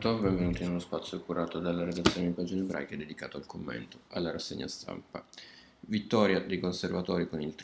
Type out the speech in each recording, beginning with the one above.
Pronto, benvenuti in uno spazio curato dalla redazione di Pagine Ebraiche dedicato al commento alla rassegna stampa. Vittoria dei conservatori con il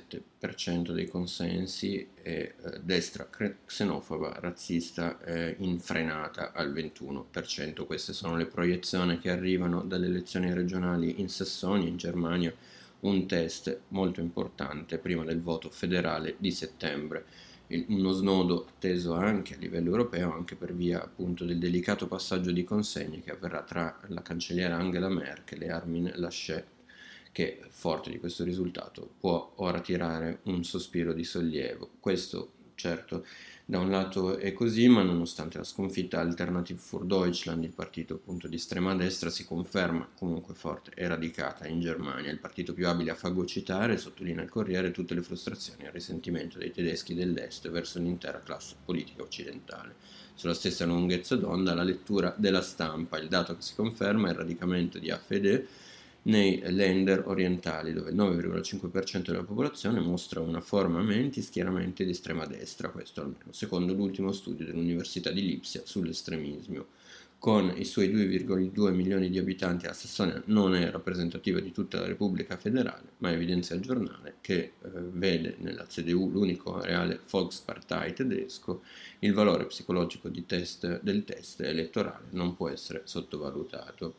37% dei consensi e destra xenofoba, razzista infrenata al 21%. Queste sono le proiezioni che arrivano dalle elezioni regionali in Sassonia, in Germania, un test molto importante prima del voto federale di settembre. Uno snodo atteso anche a livello europeo, anche per via appunto del delicato passaggio di consegne che avverrà tra la cancelliera Angela Merkel e Armin Laschet, che, forte di questo risultato, può ora tirare un sospiro di sollievo. Questo, certo, da un lato è così, ma nonostante la sconfitta, Alternative für Deutschland, il partito appunto di estrema destra, si conferma comunque forte e radicata in Germania, il partito più abile a fagocitare, sottolinea il Corriere, tutte le frustrazioni e il risentimento dei tedeschi dell'est verso l'intera classe politica occidentale. Sulla stessa lunghezza d'onda, la lettura della stampa, il dato che si conferma è il radicamento di AfD nei Länder orientali, dove il 9,5% della popolazione mostra una forma menti schieramente di estrema destra, questo almeno secondo l'ultimo studio dell'Università di Lipsia sull'estremismo. Con i suoi 2,2 milioni di abitanti, la Sassonia non è rappresentativa di tutta la Repubblica federale, ma evidenzia il giornale che vede nella CDU, l'unico reale Volkspartei tedesco, il valore psicologico del test elettorale non può essere sottovalutato.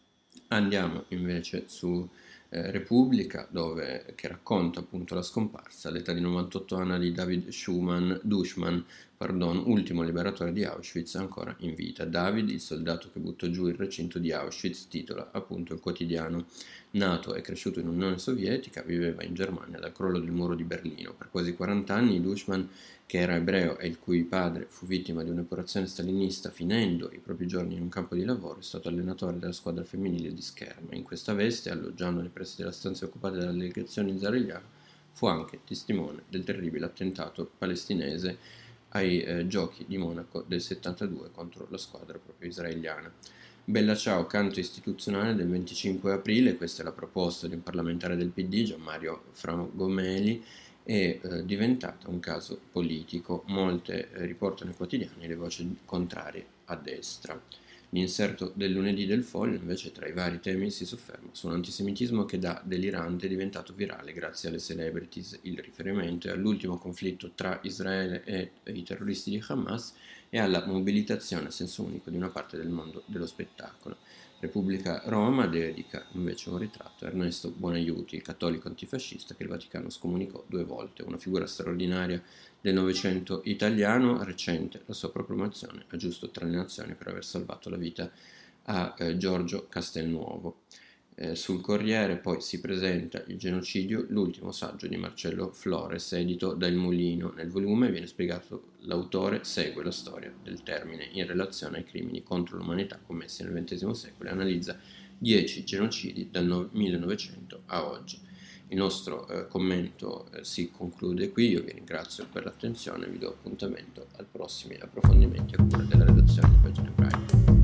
Andiamo invece su Repubblica, che racconta appunto la scomparsa all'età di 98 anni di David Dushman, ultimo liberatore di Auschwitz ancora in vita. David, il soldato che buttò giù il recinto di Auschwitz, titola appunto il quotidiano. Nato e cresciuto in Unione Sovietica, viveva in Germania dal crollo del muro di Berlino. Per quasi 40 anni Dushman, che era ebreo e il cui padre fu vittima di un'operazione stalinista finendo i propri giorni in un campo di lavoro, è stato allenatore della squadra femminile di scherma. In questa veste, alloggiando nei pressi della stanza occupata dalla delegazione israeliana, fu anche testimone del terribile attentato palestinese ai giochi di Monaco del 72 contro la squadra proprio israeliana. Bella ciao, canto istituzionale del 25 aprile, questa è la proposta di un parlamentare del PD, Gianmario Fragomeli, è diventata un caso politico. Molte riportano i quotidiani le voci contrarie a destra. L'inserto del lunedì del Foglio, invece, tra i vari temi si sofferma su un antisemitismo che da delirante è diventato virale grazie alle celebrities. Il riferimento è all'ultimo conflitto tra Israele e i terroristi di Hamas e alla mobilitazione a senso unico di una parte del mondo dello spettacolo. Repubblica Roma dedica invece un ritratto a Ernesto Buonaiuti, il cattolico antifascista che il Vaticano scomunicò 2 volte, una figura straordinaria del Novecento italiano, recente la sua proclamazione a giusto tra le nazioni per aver salvato la vita a Giorgio Castelnuovo. Sul Corriere poi si presenta Il genocidio, l'ultimo saggio di Marcello Flores, edito da Il Mulino. Nel volume viene spiegato l'autore segue la storia del termine in relazione ai crimini contro l'umanità commessi nel XX secolo e analizza 10 genocidi dal 1900 a oggi. Il nostro commento si conclude qui, io vi ringrazio per l'attenzione e vi do appuntamento ai prossimi approfondimenti a cura della redazione di Pagine Ebraiche.